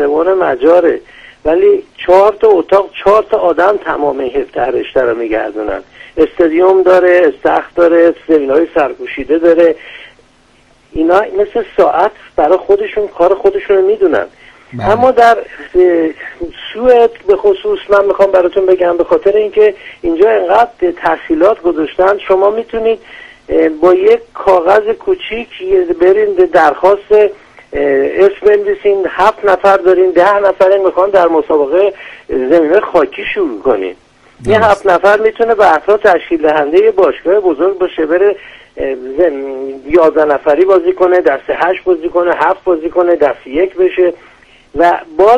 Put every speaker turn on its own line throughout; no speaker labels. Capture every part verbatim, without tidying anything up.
قهرمان مجاره، ولی چهار تا اتاق چهار تا آدم تمام هفته رشته رو میگردونن. استادیوم داره، سقف داره، زمین‌های سرپوشیده داره. اینا مثل ساعت برای خودشون کار خودشون رو میدونن. اما در سوئد به خصوص من میخوام براتون بگم به خاطر اینکه اینجا انقدر تحصیلات گذاشتن، شما میتونید با یک کاغذ کوچیک برین درخواست اسم بنویسین، هفت نفر دارین، ده نفر میخوان در مسابقه زمینه خاکی شروع کنین. یه هفت نفر میتونه به افراد تشکیل دهنده باشگاه بزرگ باشه، بره یازده نفری بازی کنه، دست هشت بازی کنه، هفت بازی کنه، دست یک بشه و باز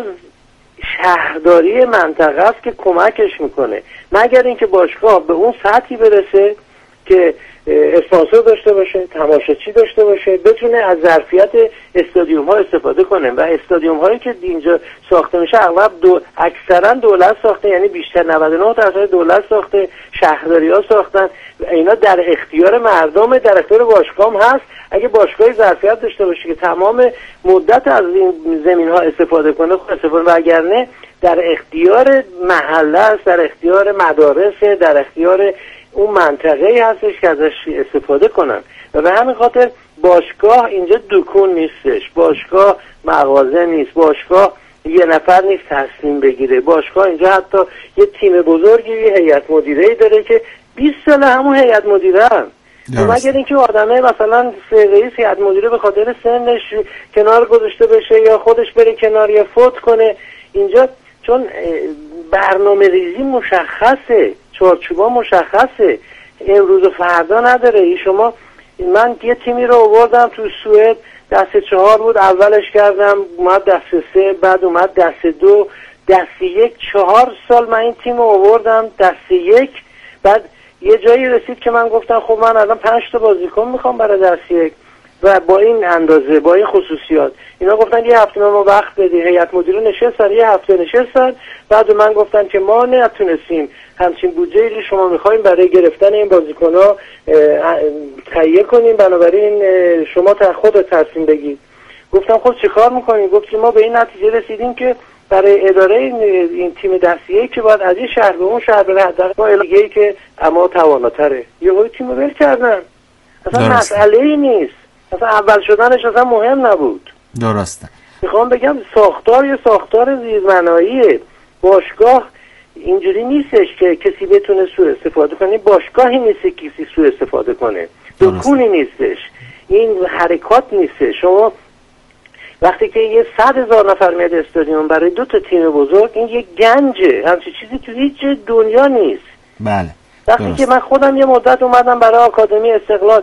شهرداری منطقه است که کمکش میکنه، مگر اینکه باشگاه به اون سطحی برسه که اسپانسر داشته باشه، تماشاچی داشته باشه، بتونه از ظرفیت استادیوم ها استفاده کنه. و استادیوم هایی که اینجا ساخته میشه اغلب دو اکثرا دولت ساخته، یعنی بیشتر نود و نه درصد دولت ساخته، شهرداری ها ساختن. اینا در اختیار مردم، در اختیار باشگاه هم هست. اگه باشگاهی ظرفیت داشته باشه که تمام مدت از این زمین ها استفاده کنه، خب استفاده، وگرنه در اختیار محله است، در اختیار مدارس، در اختیار اون منطقه‌ای هستش که ازش استفاده کنن. و به همین خاطر باشگاه اینجا دکون نیستش، باشگاه مغازه نیست، باشگاه یه نفر نیست تصمیم بگیره. باشگاه اینجا حتی یه تیم بزرگی، یه هیئت مدیره‌ای داره که بیست سال همون هیئت مدیره هم. مگر اینکه آدمه مثلا رئیس هیئت مدیره به خاطر سنش کنار گذاشته بشه یا خودش بره کنار یا فوت کنه. اینجا چون برنامه ریزی مشخصه، چارچوبا مشخصه، امروز و فردا نداره. شما من یه تیمی رو آوردم تو سوئد، دست چهار بود، اولش کردم اومد دست سه، بعد اومد دست دو، دست یک. چهار سال من این تیم رو آوردم دست یک. بعد یه جایی رسید که من گفتم خب من الان پنج تا بازیکن میخوام برای دست یک و با این اندازه، با این خصوصیات. اینا گفتن یه هفته ما وقت بدی. هیئت مدیره نشستن، یه هفته نشستن، بعد من گفتن که ما نتونستیم همچین بودجه‌ای شما میخوایم برای گرفتن این بازیکن‌ها تهیه کنیم، بنابراین شما تا خودت تصمیم بگید. گفتم خب چیکار میکنیم؟ گفتیم ما به این نتیجه رسیدیم که برای اداره این, این تیم دستیه که باید از این شهر به اون شهر بره، حداقل ما الگه‌ای که اما تواناتره. یهو تیم رو ول کردن. اصلا مسئله‌ای نیست. اصلا اول شدنش اصلا مهم نبود.
درسته.
میخوام بگم ساختار یا ساختار زیربناییه. باشگاه اینجوری نیستش که کسی بتونه سوء استفاده کنه. باشگاهی نیست که کسی سوء استفاده کنه. دکونی نیستش. این حرکات نیستش. شما وقتی که یه صد هزار نفر میاد استادیوم برای دو تا تیم بزرگ، این یه گنجه. همچین چیزی تو هیچ دنیا نیست.
بله.
وقتی درست. که من خودم یه مدت اومدم برای آکادمی استقلال،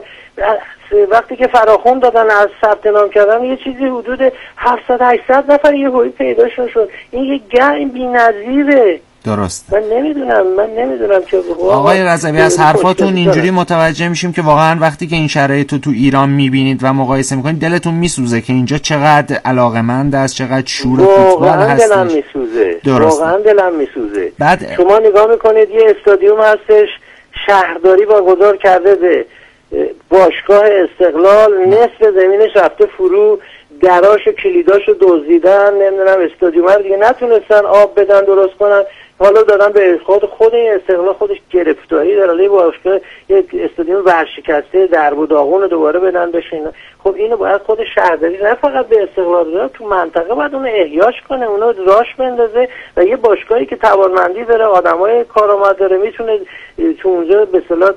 وقتی که فراخون دادن از ثبت نام کردن، یه چیزی حدود هفتصد هشتصد نفر یه هوی پیداشون شد. این یه گنج بی‌نظیره.
درست.
من نمیدونم من نمیدونم که
آقای رضوی از حرفاتون اینجوری متوجه میشیم که واقعا وقتی که این شرایط رو تو ایران میبینید و مقایسه میکنید دلتون میسوزه که اینجا چقدر علاقمند است، چقدر شور فوتبال هست.
واقعا دلم میسوزه.
درست.
واقعا دلم میسوزه.
بعد
شما نگاه میکنید یه استادیوم هستش شهرداری واگذار کرده به باشگاه استقلال، نصف زمینش رفته فرو، دراش و کلیداشو دزدیدن، نمیدونم استادیوم رو دیگه نتونستن آب بدن درست کنن، حالا دادن به خود خود استقلال خودش گرفتاری داره، باشگاه یک استادیوم ورشکسته درب و داغون دوباره بدن بشین. خب اینو باید خود شهرداری نه فقط به استقلال داره، تو منطقه باید اونو احیاش کنه، اونو راش بندازه و یه باشگاهی که توانمندی داره، آدمای کارآمد داره، میتونه تو اونجا به اصطلاح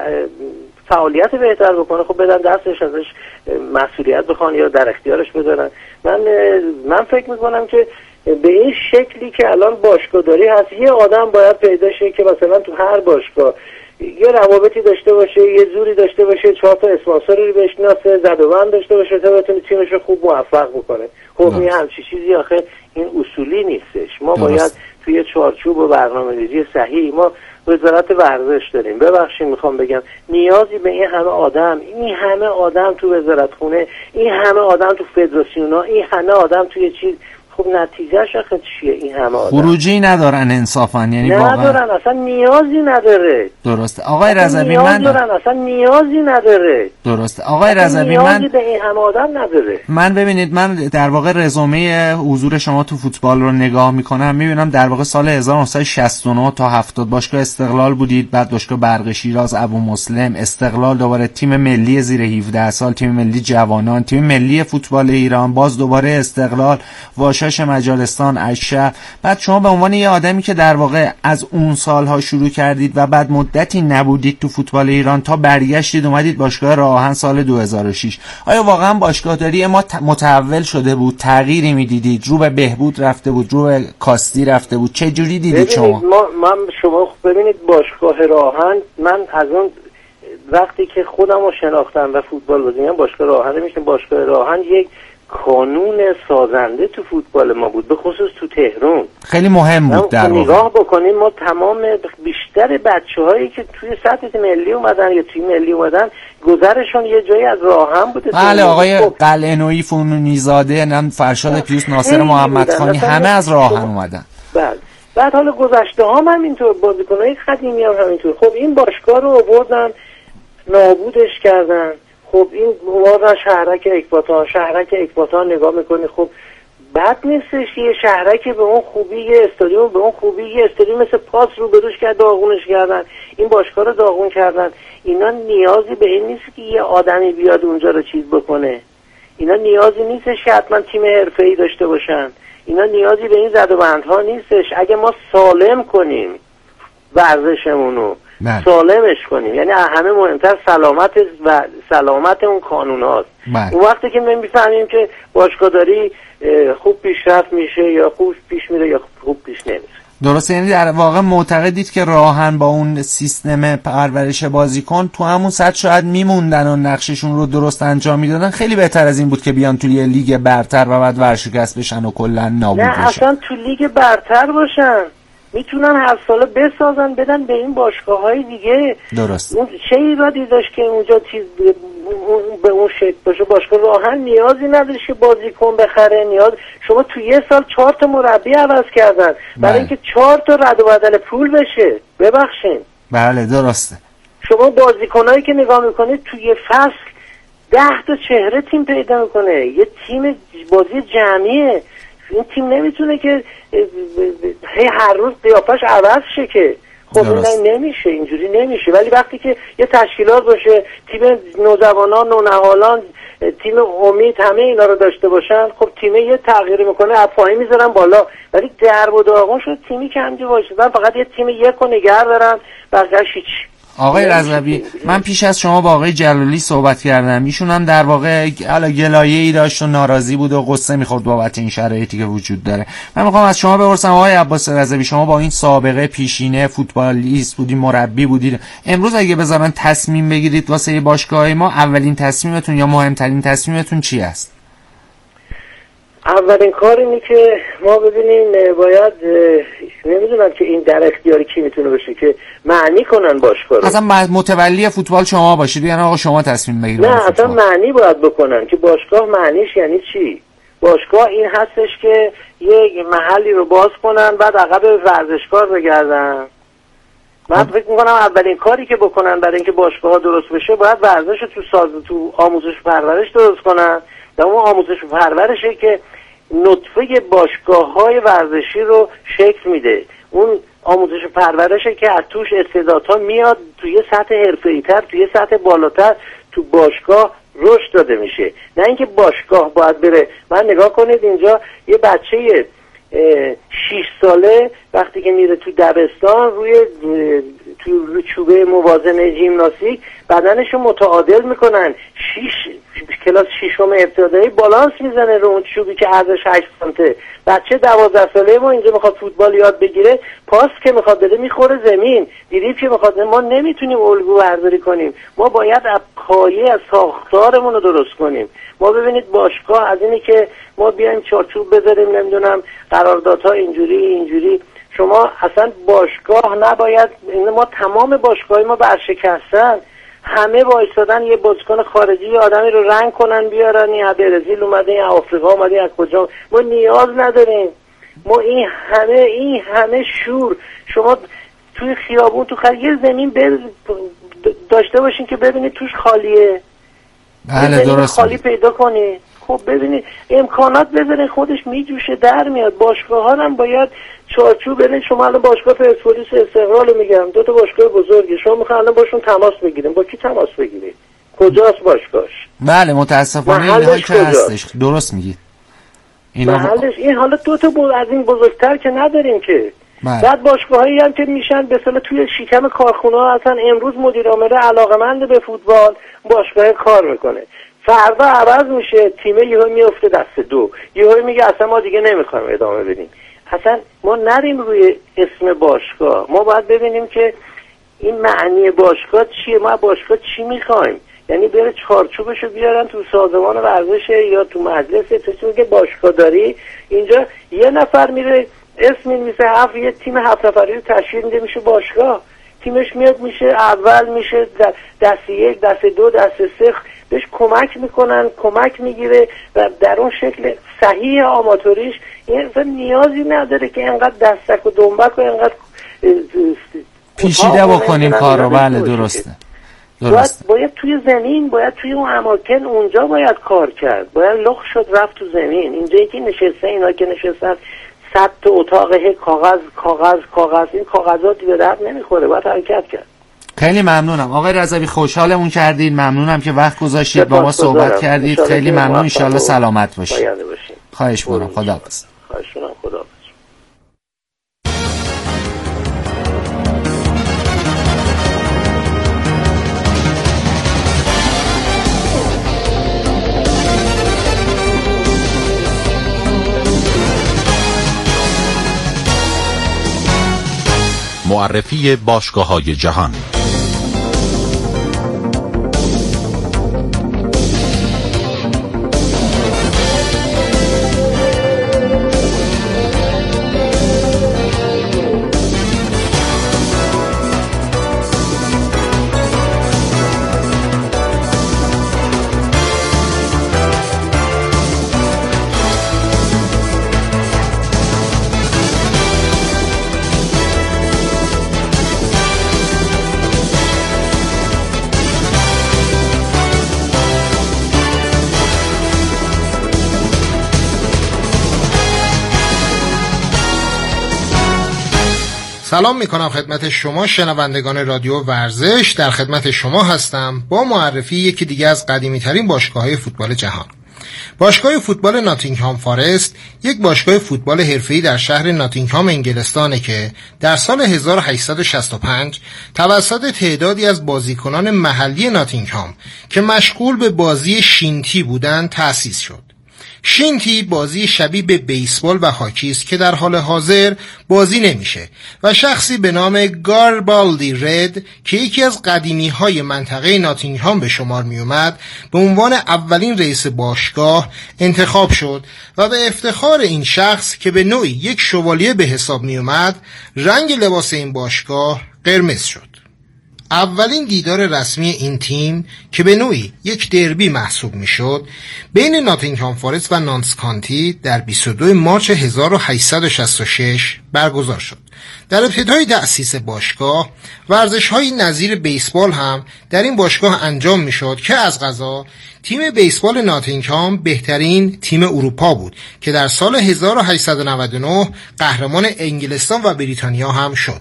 فعالیت بهتر بکنه، خب بدن دستش ازش مسئولیت بخوان یا در اختیارش بذارن. من من فکر میکنم که به این شکلی که الان باشگاه داری هست، یه آدم باید پیدا شه که مثلا تو هر باشگاه یه روابطی داشته باشه، یه زوری داشته باشه، چهار تا اسپانسری رو بشناسه، زدوبند داشته باشه تا بتونه تیمش رو خوب موفق بکنه. خب این همچی چیزی آخه این اصولی نیستش. ما درست. باید توی چارچوب و برنامه‌ریزی صحیح، ما وزارت ورزش داریم، ببخشید میخوام بگم نیازی به این همه آدم، این همه آدم تو وزارتخونه، این همه آدم تو فدراسیونا، این همه آدم توی چیز، خب نتیجهش آخه چیه این همه آدم؟
خروجی ندارن انصافا، یعنی
ندارن
واقعا
اصلا نیازی نداره.
درسته آقای رضوی،
من
من
اصلا نیازی نداره.
درسته آقای رضوی،
من به این همه آدم نداره.
من ببینید، من در واقع رزومه حضور شما تو فوتبال رو نگاه میکنم، میبینم در واقع سال هزار و نهصد و شصت و نه تا هفتاد باشگاه استقلال بودید، بعد باشگاه برق شیراز، ابو مسلم، استقلال، دوباره تیم ملی زیر هفده سال، تیم ملی جوانان، تیم ملی فوتبال ایران، باز دوباره استقلال، واشاش مجارستان، اشهر. بعد شما به عنوان یه آدمی که در واقع از اون سالها شروع کردید و بعد مدتی نبودید تو فوتبال ایران تا برگشتید اومدید باشگاه راه آهن سال دو هزار و شش، آیا واقعا باشگاهداری ما متحول شده بود؟ تغییری میدیدید؟ رو به بهبود رفته بود؟ رو به کاستی رفته بود؟ چه جوری دیدید شما؟
ما من شما ببینید باشگاه راه آهن، من از اون وقتی که خودم رو شناختم و فوتبال بازی می‌کردم، باشگاه راه آهن میشم باشگاه راه آهن یک کانون سازنده تو فوتبال ما بود، به خصوص تو تهران
خیلی مهم بود. در واقع
نگاه بکنیم ما تمام بیشتر بچه‌هایی که توی سطح ملی اومدن یا تیم ملی اومدن گذرشون یه جایی از راه آهن بوده.
بله آقای قلعه‌نویی، فنونی زاده، نم فرشاد پیوست، ناصر محمدخانی، همه از راه آهن اومدن.
بله. بعد حالا گذشته ها هم همینطور، بازیکن‌های قدیمی هم همینطور. خب این باشگاه رو آوردن نابودش کردن. خب این اومدن شهرک اکباتان، شهرک اکباتان نگاه میکنی خب بد نیستش، یه شهرک به اون خوبی، یه استادیوم به اون خوبی، یه استادیوم مثل پاس رو بروش کرد داغونش کردن، این باشگاه رو داغون کردن. اینا نیازی به این نیست که یه آدمی بیاد اونجا رو چیز بکنه، اینا نیازی نیستش که حتما تیم حرفه‌ای داشته باشن، اینا نیازی به این زد و بندها نیستش. اگه ما سالم کنیم ورزشمونو، سالمش کنیم، یعنی همه مهمتر سلامت و سلامت اون قانون هاست. اون وقتی که ما میفهمیم که باشگاهداری خوب پیشرفت میشه یا خوب پیش میره یا خوب پیش نمیره.
درسته، یعنی در واقع معتقدید که راهن با اون سیستم پرورش بازیکن تو همون سطح شاید میموندن و نقششون رو درست انجام میدادن، خیلی بهتر از این بود که بیان توی یه لیگ برتر و بعد ورشکست بشن و کلا نابود بشن.
نه اصلا تو لیگ برتر باشن، میتونن هر ساله بسازن بدن به این باشگاه‌های دیگه.
درست.
اون چه ایرادی داشت که اونجا چیز به اون شکل باشه؟ باشگاه راه آهن نیازی نداره که بازیکن بخره، نیاز شما تو یه سال چهار تا مربی عوض کردن برای اینکه چهار تا رد و بدل پول بشه. ببخشید.
بله درسته.
شما بازیکنایی که نگاه میکنید تو یه فصل ده تا چهره تیم پیدا میکنه، یه تیم بازی جمعیه. این تیم نمیتونه که هی هر روز قیافش عوض شه که خب این نمیشه، اینجوری نمیشه. ولی وقتی که یه تشکیلات باشه، تیم نوجوانان، نونهالان، تیم امید، همه اینا رو داشته باشن، خب تیم یه تغییری میکنه، از پایین میذارن بالا. ولی درب و داغون شد تیمی که همینجا وایسادن فقط یه تیم یک رو نگه دارن، بقیه‌اش هیچ.
آقای رضوی، من پیش از شما با آقای جلالی صحبت کردم، ایشون هم در واقع علا گلایه‌ای داشت و ناراضی بود و قصه می‌خورد بابت این شرایطی که وجود داره. من می‌خوام از شما بپرسم آقای عباس رضوی، شما با این سابقه پیشینه، فوتبالیست بودید، مربی بودید، امروز اگه بذارن تصمیم بگیرید واسه باشگاه ما، اولین تصمیمتون یا مهمترین تصمیمتون چی است؟
اولین کار اینه که ما ببینیم باید، نمیدونم که این در اختیار کی میتونه باشه که معنی کنن باشگاه رو.
اصلا متولی فوتبال شما باشید، یعنی آقا شما تصمیم بگیرید؟
نه اصلا معنی باید بکنن که باشگاه معنیش یعنی چی. باشگاه این هستش که یک محلی رو باز کنن بعد عقب ورزشکار بگردن. من فکر میکنم اولین کاری که بکنن برای اینکه باشگاه ها درست بشه باید ورزش تو ساز تو آموزش پرورش درست کنن. در اون آموزش و پرورشه که نطفه باشگاه‌های ورزشی رو شکل میده. اون آموزش و پرورشه که از توش استعدادها میاد توی سطح حرفه‌ای‌تر، توی سطح بالاتر تو باشگاه رشد داده میشه. نه اینکه باشگاه باید بره. من نگاه کنید اینجا یه بچه شش ساله وقتی که میره تو دبستان روی تو چوبه موازنه ژیمناستیک بدنشو متعادل میکنن، شش کلاس ششم ابتدایی بالانس میزنه رو اون چوبی که عرضش هشت سانته. بچه دوازده ساله ما اینجا میخواد فوتبال یاد بگیره، پاس که میخواد بده میخوره زمین، دیریب که میخواد. ما نمیتونیم الگو برداری کنیم، ما باید از پایه از ساختارمون رو درست کنیم. ما ببینید باشگاه از اینی که ما بیایم چارچوب بذاریم، نمیدونم قراردادها اینجوری اینجوری، شما اصلا باشگاه نباید، ما تمام باشگاه ما برشکستن. همه وایسادن یه بازیکن خارجی یه آدمی رو رنگ کنن بیارن، این برزیل اومده، این آفریقا اومده، از کجا. ما نیاز نداریم. ما این همه این همه شور، شما توی خیابون تو خیلی یه زمین بر... داشته باشین که ببینید توش خالیه.
بله درست.
خالی پیدا کنید. خب ببینید امکانات بذارین خودش میجوشه در میاد. باشگاه ها هم باید چارچوب بدین. شما الان باشگاه پرسپولیس استقلال میگم، دو تا باشگاه بزرگه، شما میخواین الان باشون تماس بگیرین، با کی تماس بگیرید؟ کجاست باشگاهش؟
بله متاسفانه اینها که هستش. درست میگید. اینا
محلش این حالا دو تا بود از این بزرگتر که نداریم که.
بله.
بعد باشگاهایی هم که میشن به اصطلاح توی شکم کارخونه ها اصلا امروز مدیر عامل علاقمند به فوتبال باشگاه کار میکنه، فردا عوض میشه، تیم یهو میفته دست دو، یهو میگه اصلا ما دیگه نمیخوایم ادامه بدیم. اصلا ما نریم روی اسم باشگاه، ما باید ببینیم که این معنی باشگاه چیه، ما باشگاه چی میخوایم. یعنی بره چارچوبشو بیارن تو سازمان ورزش یا تو مجلس، تو که باشگاه داری اینجا یه نفر میره اسم میشه هفت، یه تیم هفت نفری رو تشکیل میده میشه باشگاه، تیمش میاد میشه اول، میشه دست یک، دست دو، دست سه، بهش کمک میکنن، کمک میگیره و در اون شکل صحیح آماتوریش این نیازی نداره که اینقدر دستک و دنبک و اینقدر
پیچیده بکنیم کار رو. بله درسته.
باید, باید توی زمین، باید توی اون اماکن اونجا باید کار کرد، باید لخ شد رفت تو زمین. اینجایی که نشسته اینا که نشستن صد تا اتاق هی کاغذ کاغذ کاغذ، این کاغذاتی به درد نمیخوره، باید حرکت کرد.
خیلی ممنونم آقای رضوی، خوشحالمون کردید، ممنونم که وقت گذاشتید با ما صحبت کردید. خیلی ممنون، ان شاءالله سلامت باشید. خواهش می‌کنم. خداحافظ.
خواهش می‌کنم. خداحافظ.
معرفی باشگاه‌های جهان.
سلام میکنم خدمت شما شنوندگان رادیو ورزش. در خدمت شما هستم با معرفی یکی دیگه از قدیمی ترین باشگاه‌های فوتبال جهان. باشگاه فوتبال ناتینگهام فارست یک باشگاه فوتبال حرفه‌ای در شهر ناتینگهام انگلستانه که در سال هزار و هشتصد و شصت و پنج توسط تعدادی از بازیکنان محلی ناتینگهام که مشغول به بازی شینتی بودند تأسیس شد. شینتی بازی شبیه به بیسبال و هاکی است که در حال حاضر بازی نمیشه و شخصی به نام گاربالدی رد که یکی از قدیمی‌های منطقه ناتینگهام به شمار می اومد به عنوان اولین رئیس باشگاه انتخاب شد و به افتخار این شخص که به نوعی یک شوالیه به حساب می اومد رنگ لباس این باشگاه قرمز شد. اولین دیدار رسمی این تیم که به نوعی یک دربی محسوب میشد بین ناتینگهام فارست و نانس کانتی در بیست و دوم مارس هزار و هشتصد و شصت و شش برگزار شد. در ابتدای تأسیس باشگاه ورزش‌های نظیر بیسبال هم در این باشگاه انجام میشد که از قضا تیم بیسبال ناتینگهام بهترین تیم اروپا بود که در سال هزار و هشتصد و نود و نه قهرمان انگلستان و بریتانیا هم شد.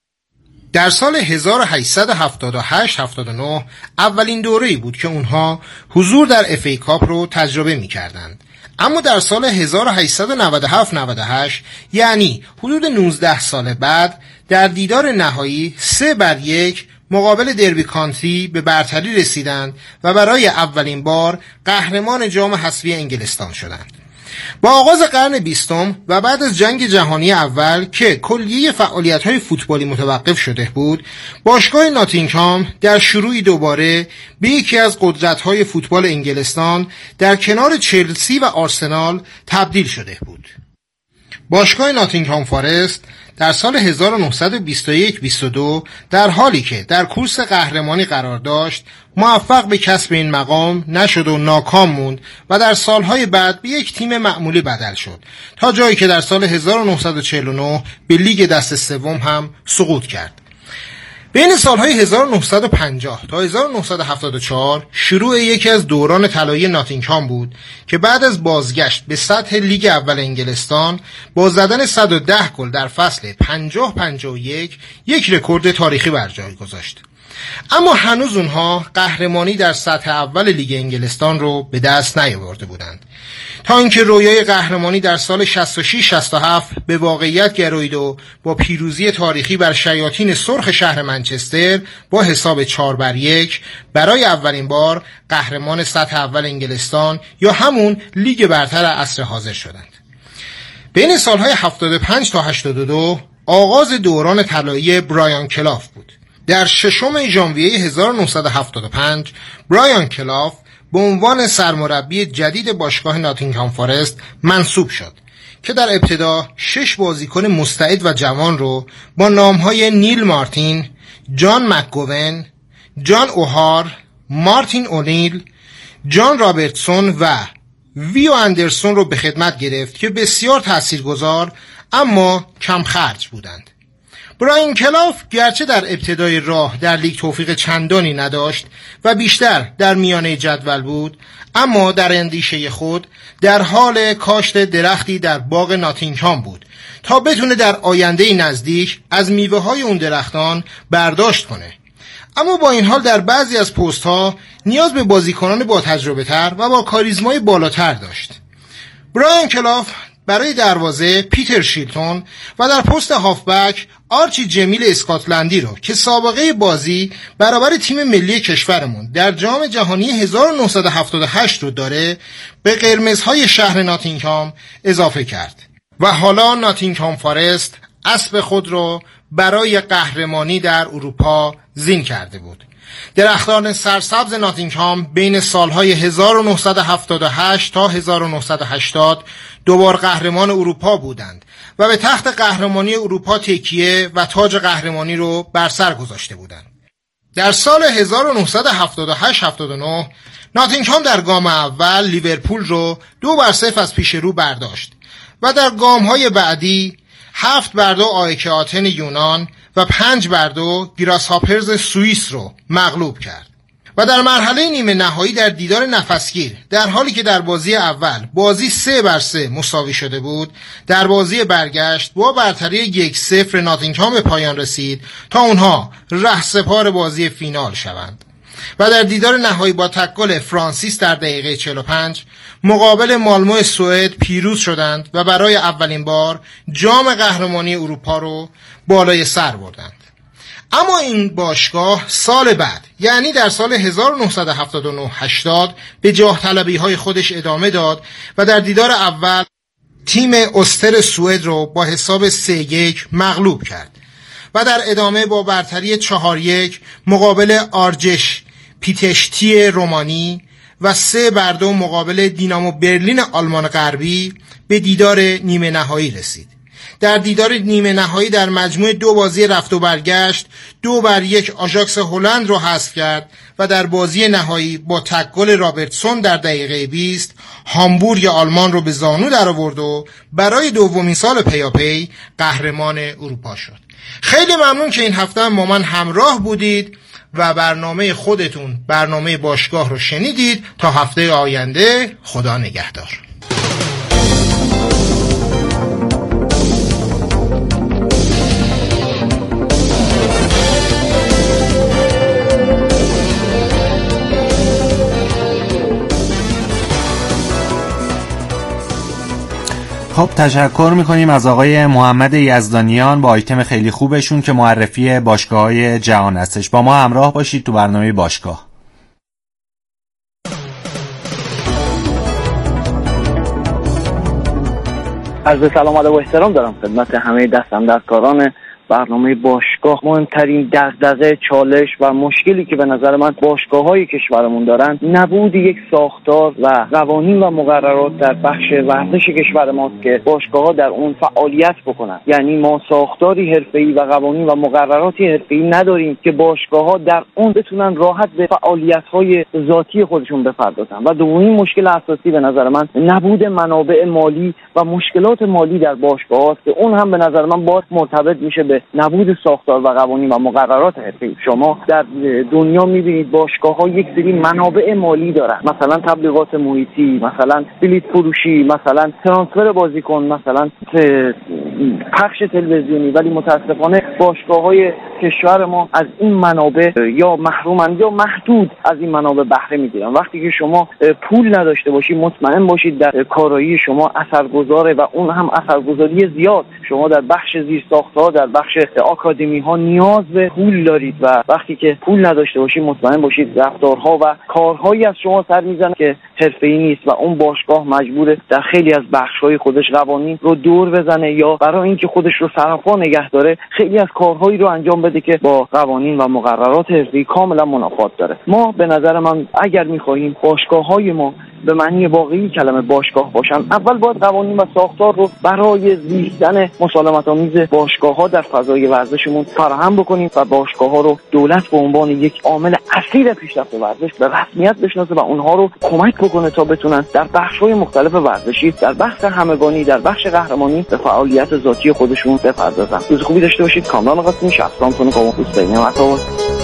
در سال هزار و هشتصد و هفتاد و هشت هفتاد و نه اولین دوره‌ای بود که اونها حضور در اف ای کاپ رو تجربه می‌کردند. اما در سال هزار و هشتصد و نود و هفت نود و هشت یعنی حدود نوزده سال بعد در دیدار نهایی سه بر یک مقابل دربی کانتی به برتری رسیدند و برای اولین بار قهرمان جام حذفی انگلستان شدند. با آغاز قرن بیستم و بعد از جنگ جهانی اول که کلیه فعالیت‌های فوتبالی متوقف شده بود، باشگاه ناتینگهام در شروعی دوباره به یکی از قدرت‌های فوتبال انگلستان در کنار چلسی و آرسنال تبدیل شده بود. باشگاه ناتینگهام فارست در سال هزار و نهصد و بیست و یک بیست و دو در حالی که در کورس قهرمانی قرار داشت موفق به کسب این مقام نشد و ناکام موند و در سالهای بعد به یک تیم معمولی بدل شد تا جایی که در سال هزار و نهصد و چهل و نه به لیگ دست سوم هم سقوط کرد. بین سالهای هزار و نهصد و پنجاه تا هزار و نهصد و هفتاد و چهار شروع یکی از دوران طلایی ناتینگهام بود که بعد از بازگشت به سطح لیگ اول انگلستان با زدن صد و ده گل در فصل پنجاه پنجاه و یک یک رکورد تاریخی بر جای گذاشت. اما هنوز اونها قهرمانی در سطح اول لیگ انگلستان رو به دست نیاورده بودند تا اینکه رویای قهرمانی در سال شصت و شش شصت و هفت به واقعیت گرایید و با پیروزی تاریخی بر شیاطین سرخ شهر منچستر با حساب چهار بر یک برای اولین بار قهرمان سطح اول انگلستان یا همون لیگ برتر عصر حاضر شدند. بین سالهای هفتاد و پنج تا هشتاد و دو آغاز دوران طلایی برایان کلاف بود. در ششم ژانویه هزار و نهصد و هفتاد و پنج برایان کلاف به عنوان سرمربی جدید باشگاه ناتینگهام فارست منصوب شد که در ابتدا شش بازیکن مستعد و جوان رو با نامهای نیل مارتین، جان مکگوون، جان اوهار، مارتین اونیل، جان رابرتسون و ویو اندرسون رو به خدمت گرفت که بسیار تاثیرگذار اما کم خرج بودند. برایان کلاف گرچه در ابتدای راه در لیگ توفیق چندانی نداشت و بیشتر در میانه جدول بود، اما در اندیشه خود در حال کاشت درختی در باغ ناتینگهام بود تا بتونه در آینده نزدیک از میوه های اون درختان برداشت کنه. اما با این حال در بعضی از پست ها نیاز به بازیکنان با تجربه تر و با کاریزمای بالاتر داشت. برایان کلاف برای دروازه پیتر شیلتون و در پست هافبک آرچی جمیل اسکاتلندی رو که سابقه بازی برابر تیم ملی کشورمون در جام جهانی هزار و نهصد و هفتاد و هشت رو داره به قرمزهای شهر ناتینگهام اضافه کرد و حالا ناتینگهام فارست اسب خود رو برای قهرمانی در اروپا زین کرده بود. درختان سرسبز ناتینگهام بین سالهای هزار و نهصد و هفتاد و هشت تا هزار و نهصد و هشتاد دوبار قهرمان اروپا بودند و به تخت قهرمانی اروپا تکیه و تاج قهرمانی رو بر سر گذاشته بودند. در سال هزار و نهصد و هفتاد و هشت هفتاد و نه ناتینگهام در گام اول لیورپول رو دو بر صفر از پیش رو برداشت و در گام‌های بعدی هفت بر دو آیک آتن یونان و پنج بر دو گراسهاپرز سوئیس رو مغلوب کرد و در مرحله نیمه نهایی در دیدار نفسگیر در حالی که در بازی اول بازی سه بر سه مساوی شده بود، در بازی برگشت با برتری یک صفر ناتینگهام به پایان رسید تا اونها رهسپار بازی فینال شوند و در دیدار نهایی با تک گل فرانسیس در دقیقه چهل و پنج مقابل مالمو سوئد پیروز شدند و برای اولین بار جام قهرمانی اروپا رو بالای سر بردند. اما این باشگاه سال بعد یعنی در سال هزار و نهصد و هفتاد و نه هشتاد به جاه طلبی های خودش ادامه داد و در دیدار اول تیم استر سوئد رو با حساب سه یک مغلوب کرد و در ادامه با برتری چهار یک مقابل آرجش پیتشتی رومانی و سه بر دو مقابل دینامو برلین آلمان غربی به دیدار نیمه نهایی رسید. در دیدار نیمه نهایی در مجموع دو بازی رفت و برگشت دو بر یک آژاکس هلند رو حذف کرد و در بازی نهایی با تک گل رابرتسون در دقیقه بیست هامبورگ آلمان رو به زانو در آورد و برای دومین سال پیاپی قهرمان اروپا شد. خیلی ممنون که این هفته هم با من همراه بودید و برنامه خودتون برنامه باشگاه رو شنیدید. تا هفته آینده خدا نگهدار.
خب تشکر میکنیم از آقای محمد یزدانیان با آیتم خیلی خوبشون که معرفی باشگاه‌های جهان هستش. با ما همراه باشید تو برنامه باشگاه.
عرض سلام ادب و احترام دارم خدمت همه دستاندرکاران برنامه باشگاه مهمترین دغدغه، چالش و مشکلی که به نظر من باشگاه‌های کشورمون دارن نبود یک ساختار و قوانین و مقررات در بخش ورزش کشور ماست که باشگاه‌ها در اون فعالیت بکنن. یعنی ما ساختاری حرفه‌ای و قوانین و مقرراتی حرفه‌ای نداریم که باشگاه‌ها در اون بتونن راحت به فعالیت‌های ذاتی خودشون بپردازن. و دومین مشکل اساسی به نظر من نبود منابع مالی و مشکلات مالی در باشگاه‌هاست که اون هم به نظر من باز مرتبط میشه به نبود ساختار و قوانین و مقررات حرفه‌ای. شما در دنیا می‌بینید باشگاه‌ها یک سری منابع مالی دارن، مثلا تبلیغات محیطی، مثلا بلیط فروشی، مثلا ترانسفر بازیکن، مثلا پخش تلویزیونی، ولی متاسفانه باشگاه‌های کشور ما از این منابع یا محرومن یا محدود از این منابع بهره می‌گیرن. وقتی که شما پول نداشته باشید مطمئن باشید در کارایی شما اثرگذاره و اون هم اثرگذاری زیاد. شما در بخش زیرساخت‌ها، در بخش آکادمی‌ها نیاز به پول دارید و وقتی که پول نداشته باشید مطمئن باشید رفتارها و کارهایی از شما سر میزنه که حرفه‌ای نیست و اون باشگاه مجبوره در خیلی از بخش‌های خودش قوانین رو دور بزنه یا برای اینکه خودش رو سراپا نگه داره خیلی از کارهایی رو انجام بده که با قوانین و مقررات حرفه‌ای کاملا منافات داره. ما به نظر من اگر می‌خواهیم باشگاه‌های ما به معنی واقعی کلمه باشگاه باشن، اول باید قوانین و ساختار رو برای زیستن مسالمت‌آمیز باشگاه‌ها در فضای ورزشمون فراهم بکنیم و باشگاه‌ها رو دولت به عنوان یک عامل اصلی در پیشرفت ورزش به رسمیت بشناسه و اونها رو کمک بکنه تا بتونن در بخش‌های مختلف ورزشی، در بخش همگانی، در بخش قهرمانی به فعالیت ذاتی خودشون بپردازن. روز خوبی داشته باشید. کامران قاسمی، شهرستان تون قوم حسینی مطابق.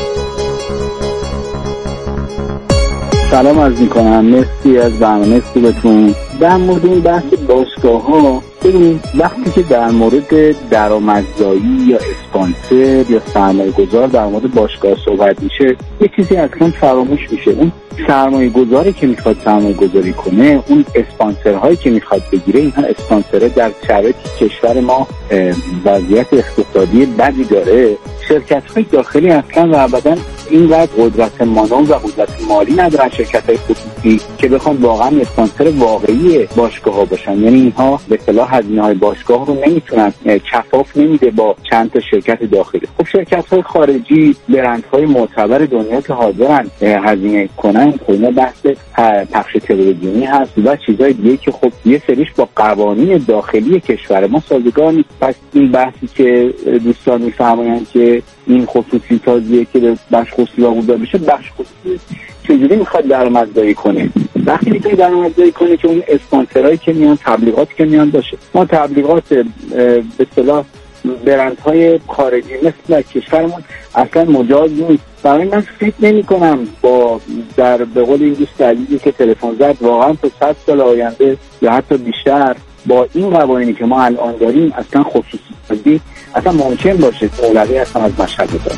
سلام عرض میکنم، مرسی از برنامه خوبتون. در مورد این بحث باشگاه ها، این وقتی که در مورد درآمدزایی یا اسپانسر یا سرمایه گذار در مورد باشگاه صحبت میشه یه چیزی اصلا فراموش میشه. اون سرمایه گذاری که میخواد سرمایه گذاری کنه، اون اسپانسرهایی که میخواد بگیره، اینها اسپانسره در شرایط کشور ما وضعیت اقتصادی بدی داره. شرکت های داخلی اصلا و ابدا اینقدر قدرت مانور و قدرت مالی ندارن شرکت های خصوصی که بخوان واقعا اسپانسر واقعی باشگاه ها باشن. یعنی اینها به اصطلاح هزینه های باشگاه رو نمیتونن، کفاف نمیده با چند تا شرکت داخلی. خب شرکت های خارجی، برند های معتبر دنیا که حاضرن هزینه کنن، خونه بحث پخش تلویزیونی هست و چیزای دیگه که خب یه سریش با قوانین داخلی کشور ما سازگار نیست. پس این بحثی که دوستان میفرمایند که این خصوصی تازیه که به بخش خصوصی واگذار بشه، بخش خصوصی چجوری میخواد درآمدزایی کنه؟ وقتی میتونه درآمدزایی کنه که اون اسپانسرایی که میان، تبلیغاتی که میان باشه. ما تبلیغات به اصطلاح برندهای خارجی مثل کشورمون اصلا مجاز نیست. برای من فکر نمی کنم با در به قول این دوست عزیزی که تلفن زد واقعا تا صد سال آینده یا حتی بیشتر با این قوانینی که ما الان داریم اصلا خصوصی سازی اصلا ممکن باشه مولوی اصلا از مشهد بزن.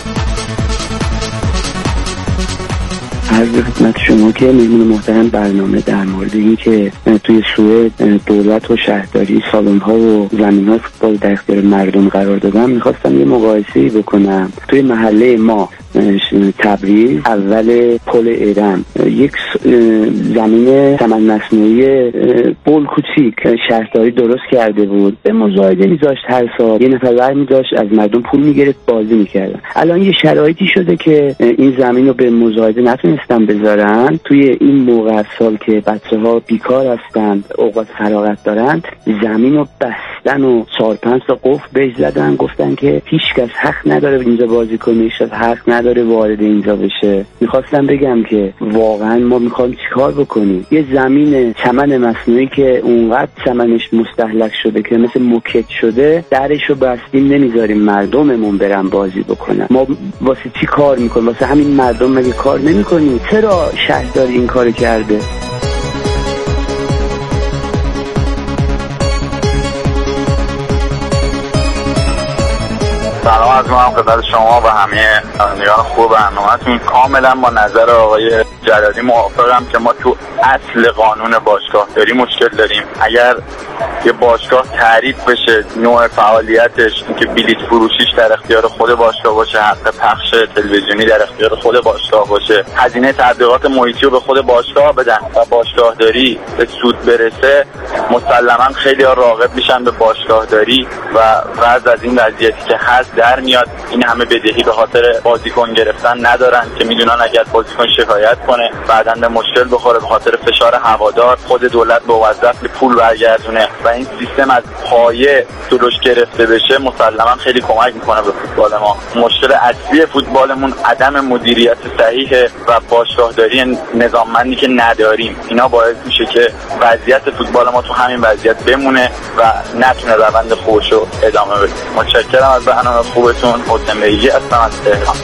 عرض خدمت شما که میمون محترم برنامه در مورد این که توی سوئد دولت و شهرداری سالن‌ها و زمین‌های فوتبال در اختیار مردم قرار دادن، میخواستم یه مقایسه‌ای بکنم. توی محله ما تبریز اول پل ایران یک زمین ثمن مصنوعی بول کوچیک شهرداری درست کرده بود، به مزایده میذاشت هر سال یه نفر ور میذاشت از مردم پول میگرفت بازی میکردن. الان یه شرایطی شده که این زمین رو به مزایده نتونستن بذارن. توی این موقع سال که بچه ها بیکار هستن، اوقات فراغت دارن، زمین رو بستن و چهار پنج تا قفل بهش زدن، گفتن که هیچ کس حق نداره اینجا بازی کنه، هیچ کس حق نداره وارد اینجا بشه. میخواستم بگم که واقعا ما میخوایم چیکار بکنیم؟ یه زمین چمن مصنوعی که اونقدر چمنش مستهلک شده که مثل موکت شده، درشو بستیم نمیذاریم مردممون برن بازی بکنن. ما واسه چی کار میکنیم؟ واسه همین مردم مگه کار نمیکنیم؟ چرا شهرداری این کارو کرده؟
سلام از من خدمت شما و همه شنوندگان خوب برنامه‌تون. کاملا با نظر آقای جلالی موافقم که ما تو اصل قانون باشگاه داری مشکل داریم. اگر یه باشگاه تعریف بشه نوع فعالیتش، اینکه بلیط فروشیش در اختیار خود باشگاه باشه، حق پخش تلویزیونی در اختیار خود باشگاه باشه، هزینه تبلیغات محیطی رو به خود باشگاه بدن و باشگاه داری به سود برسه، مسلما خیلی ها راغب میشن به باشگاه داری و وضع از این وضعیتی که هست در میاد. این همه بدهی به خاطر بازیکن گرفتن ندارن که میدونن اگر بازیکن شکایت کنه بعداً به مشکل بخوره به خاطر فشار هوادار، خود دولت به موظف پول برگردونه و این سیستم از پایه جلوش گرفته بشه، مسلما خیلی کمک میکنه به فوتبال ما. مشکل اصلی فوتبالمون عدم مدیریت صحیح و باشگاهداری نظاممندی که نداریم. اینا باعث میشه که وضعیت فوتبال ما تو همین وضعیت بمونه و نتونه روند خوشو ادامه بده. متشکرم از برنامه خوبتون. حسین بیگی هستم از تهران.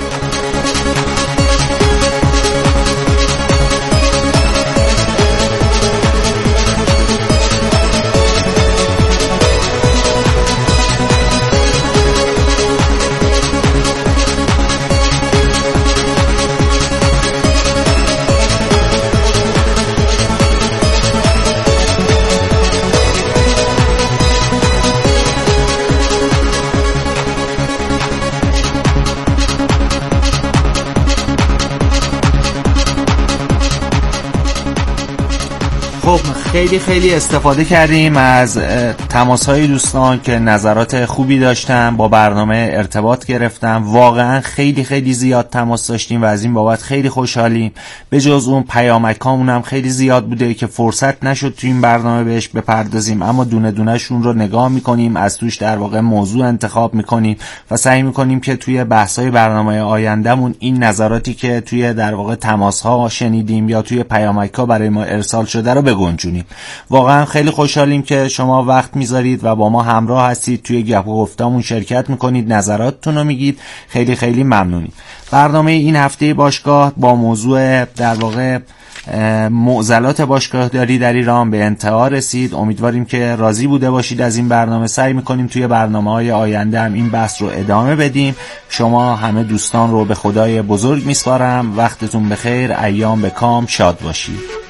خب خیلی خیلی استفاده کردیم از تماس‌های دوستان که نظرات خوبی داشتن، با برنامه ارتباط گرفتن. واقعا خیلی خیلی زیاد تماس داشتیم و از این بابت خیلی خوشحالیم. به جز اون پیامکامون هم خیلی زیاد بوده که فرصت نشد تو این برنامه بهش بپردازیم، اما دونه دونه شون رو نگاه میکنیم، از توش در واقع موضوع انتخاب میکنیم و سعی میکنیم که توی بحث‌های برنامه آیندهمون این نظراتی که توی در واقع تماس‌ها شنیدیم یا توی پیامک‌ها برای ما ارسال شده رو بگنجونیم. واقعا خیلی خوشحالیم که شما وقت میذارید و با ما همراه هستید، توی گپ و گفتمون شرکت میکنید، نظراتتون رو میگید. خیلی خیلی ممنونیم. برنامه این هفته باشگاه با موضوع در واقع معضلات باشگاهداری در ایران به انتها رسید. امیدواریم که راضی بوده باشید از این برنامه. سعی میکنیم توی برنامه‌های آینده هم این بحث رو ادامه بدیم. شما همه دوستان رو به خدای بزرگ میسپارم. وقتتون بخیر، ایام به کام، شاد باشید.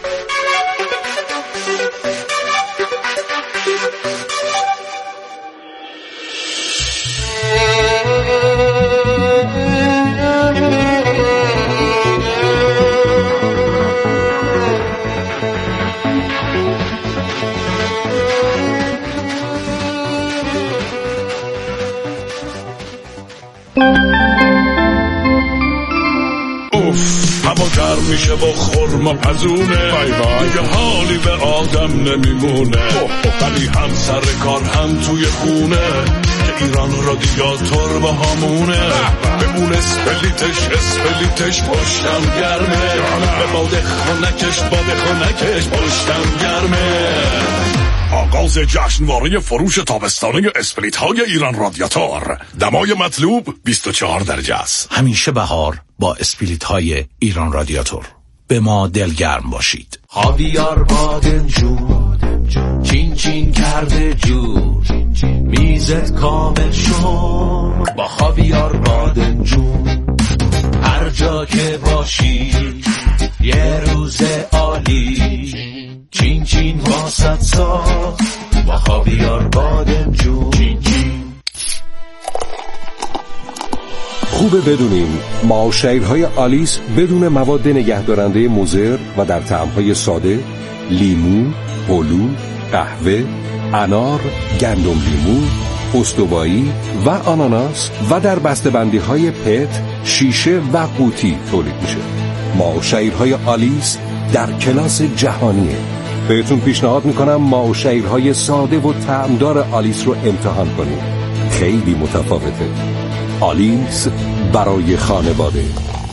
میشه با خورما پزونه دیگه حالی به آدم نمیمونه، ولی هم سر کار هم توی خونه که ایران رادیاتور با همونه. بمون اسپلیتش اسپلیتش پشتم گرمه، به باده خونکش باده خونکش پشتم گرمه. آغاز جشنواره فروش تابستانه اسپلیت های ایران رادیاتور. دمای مطلوب بیست و چهار درجه است.
همیشه بهار با اسپلیت های ایران رادیاتور. به ما دلگرم باشید.
خاویار بادمجون چین چین کرده جور، میزت کامل شد با خاویار بادمجون. هر جا که باشی یه روز عالی، چین چین واسط ساخت با خاویار بادمجون. چین چین.
خوبه بدونیم معاشرهای آلیس بدون مواد نگهدارنده مضر و در طعم‌های ساده، لیمو، هلو، قهوه، انار، گندم لیمو، استوایی و آناناس و در بسته‌بندی‌های پت، شیشه و قوطی تولید میشه. معاشرهای آلیس در کلاس جهانیه. بهتون پیشنهاد میکنم معاشرهای ساده و طعمدار آلیس رو امتحان کنید. خیلی متفاوته. آلیس برای خانواده.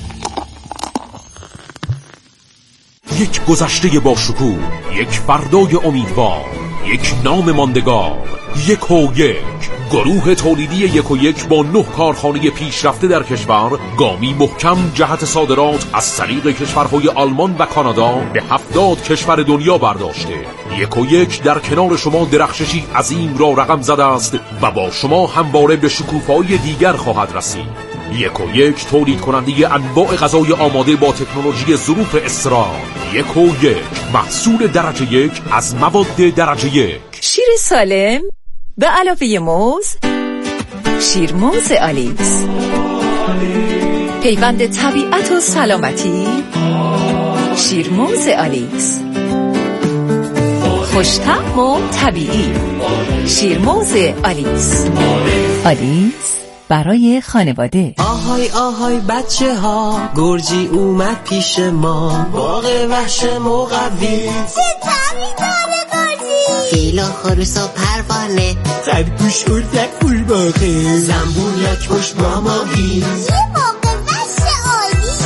یک گذشته با شکوه، یک فردای امیدوار، یک نام ماندگار، یک و یک. گروه تولیدی یک و یک با نه کارخانه پیشرفته در کشور، گامی محکم جهت صادرات از طریق کشورهای آلمان و کانادا به هفتاد کشور دنیا برداشته. یک و یک در کنار شما درخششی عظیم را رقم زده است و با شما همواره به شکوفه‌های دیگر خواهد رسید. یک و یک تولید کننده انواع غذای آماده با تکنولوژی ظروف اسرار. یک و یک محصول درجه یک از مواد درجه یک.
شیر سالم به علاوه موز، شیر موز آلیس، پیوند طبیعت و سلامتی. شیر موز آلیس، خوش‌طعم و طبیعی. شیر موز آلیس. آلیس برای خانواده.
آهای آهای بچه ها، گرجی اومد پیش ما، باغ وحش مقوی.
چه طعمی داره گرجی؟
فیل و خروس و پروانه، خرگوش اردک فول باغه، زنبورک پشت ماماهی.
یه موقع وحش عالی.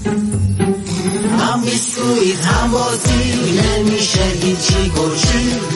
هم بیسکویت هم بازی، نمیشه هیچی گرجی.